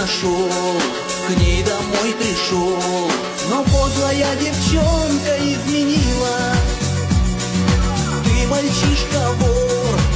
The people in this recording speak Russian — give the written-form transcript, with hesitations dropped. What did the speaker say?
нашел, к ней домой пришел, но подлая девчонка изменила. Ты мальчишка-вор,